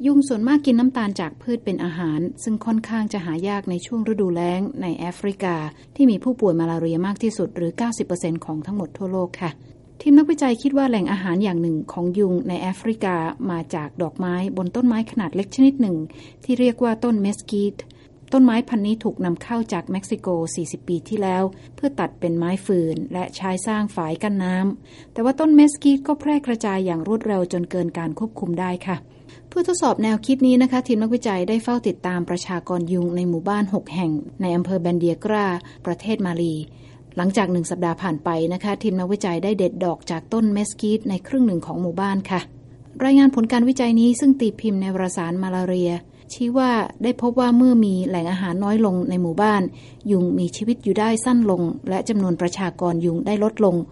ยุงส่วนมากกินน้ำตาลจากพืชเป็นอาหารซึ่งค่อนข้างจะหายากในช่วงฤดูแล้งในแอฟริกาที่มีผู้ป่วยมาลาเรียมากที่สุดหรือ 90% ของทั้งหมดทั่วโลกค่ะทีมนักวิจัยคิดว่าแหล่งอาหารอย่างหนึ่งของยุงในแอฟริกามาจากดอกไม้บนต้นไม้ขนาดเล็กชนิดหนึ่งที่เรียกว่าต้นเมสกีตต้นไม้พันธุ์นี้ถูกนำเข้าจากเม็กซิโก 40 ปีที่แล้วเพื่อตัดเป็นไม้ฟืนและใช้สร้างฝายกั้นน้ำแต่ว่าต้นเมสกีตก็แพร่กระจายอย่างรวดเร็วจนเกินการควบคุมได้ค่ะเพื่อทดสอบแนวคิดนี้นะคะทีมนักวิจัยได้เฝ้าติดตามประชากรยุงในหมู่บ้าน 6 แห่งในอำเภอแบนเดียกราประเทศมาลีหลังจาก1 สัปดาห์ผ่านไปนะคะทีมนักวิจัยได้เด็ดดอกจากต้นเมสกีตในครึ่งหนึ่งของหมู่บ้านค่ะรายงานผลการวิจัยนี้ซึ่งตีพิมพ์ในวารสารมาลาเรียชี้ว่าได้พบว่าเมื่อมีแหล่งอาหารน้อยลงในหมู่บ้านยุงมีชีวิตอยู่ได้สั้นลงและจำนวนประชากรยุงได้ลดลง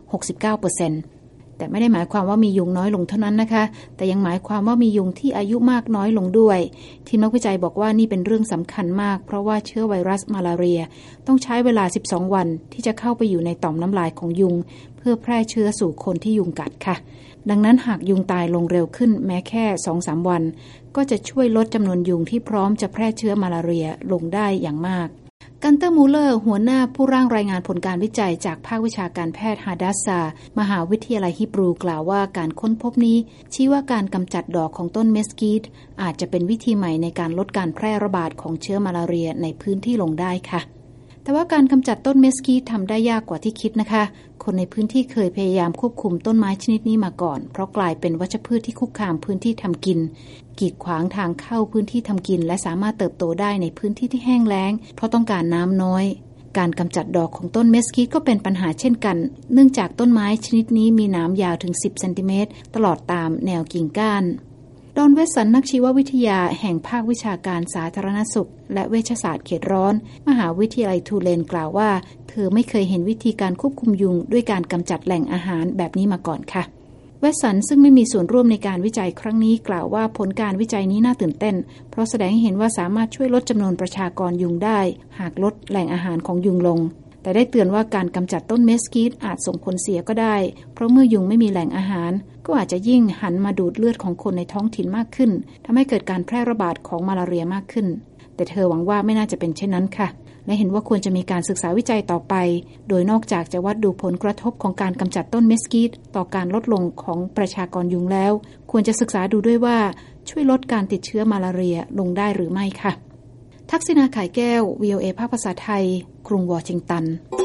69%แต่ไม่ได้หมายความว่ามียุงน้อยลงเท่านั้นนะคะแต่ยังหมายความว่ามียุงที่อายุมากน้อยลงด้วยทีมนักวิจัยบอกว่านี่เป็นเรื่องสำคัญมากเพราะว่าเชื้อไวรัสมาลาเรียต้องใช้เวลา12 วันที่จะเข้าไปอยู่ในต่อมน้ำลายของยุงเพื่อแพร่เชื้อสู่คนที่ยุงกัดค่ะดังนั้นหากยุงตายลงเร็วขึ้นแม้แค่ 2-3 วันก็จะช่วยลดจำนวนยุงที่พร้อมจะแพร่เชื้อมาลาเรียลงได้อย่างมากกันเตอร์มูเลอร์หัวหน้าผู้ร่างรายงานผลการวิจัยจากภาควิชาการแพทย์ฮาดัสซามหาวิทยาลัยฮิบรูกล่าวว่าการค้นพบนี้ชี้ว่าการกำจัดดอกของต้นเมสกีตอาจจะเป็นวิธีใหม่ในการลดการแพร่ระบาดของเชื้อมาลาเรียในพื้นที่ลงได้ค่ะแต่ว่าการกำจัดต้นเมสกีตทำได้ยากกว่าที่คิดนะคะคนในพื้นที่เคยพยายามควบคุมต้นไม้ชนิดนี้มาก่อนเพราะกลายเป็นวัชพืชที่คุกคามพื้นที่ทำกินกีดขวางทางเข้าพื้นที่ทำกินและสามารถเติบโตได้ในพื้นที่ที่แห้งแล้งเพราะต้องการน้ำน้อยการกำจัดดอกของต้นเมสกีตก็เป็นปัญหาเช่นกันเนื่องจากต้นไม้ชนิดนี้มีหนามยาวถึง10 เซนติเมตรตลอดตามแนวกิ่งก้านดอนเวสสันนักชีววิทยาแห่งภาควิชาการสาธารณสุขและเวชศาสตร์เขตร้อนมหาวิทยาลัยทูเลนกล่าวว่าเธอไม่เคยเห็นวิธีการควบคุมยุงด้วยการกำจัดแหล่งอาหารแบบนี้มาก่อนค่ะเวสสันซึ่งไม่มีส่วนร่วมในการวิจัยครั้งนี้กล่าวว่าผลการวิจัยนี้น่าตื่นเต้นเพราะแสดงให้เห็นว่าสามารถช่วยลดจำนวนประชากรยุงได้หากลดแหล่งอาหารของยุงลงแต่ได้เตือนว่าการกำจัดต้นเมสกีตอาจส่งผลเสียก็ได้เพราะเมื่อยุงไม่มีแหล่งอาหารก็อาจจะยิ่งหันมาดูดเลือดของคนในท้องถิ่นมากขึ้นทำให้เกิดการแพร่ระบาดของมาลาเรียมากขึ้นแต่เธอหวังว่าไม่น่าจะเป็นเช่นนั้นค่ะและเห็นว่าควรจะมีการศึกษาวิจัยต่อไปโดยนอกจากจะวัดดูผลกระทบของการกำจัดต้นเมสกีตต่อการลดลงของประชากรยุงแล้วควรจะศึกษาดูด้วยว่าช่วยลดการติดเชื้อมาลาเรียลงได้หรือไม่ค่ะทักษิณา ข่ายแก้ว VOA ภาคภาษาไทยกรุงวอชิงตัน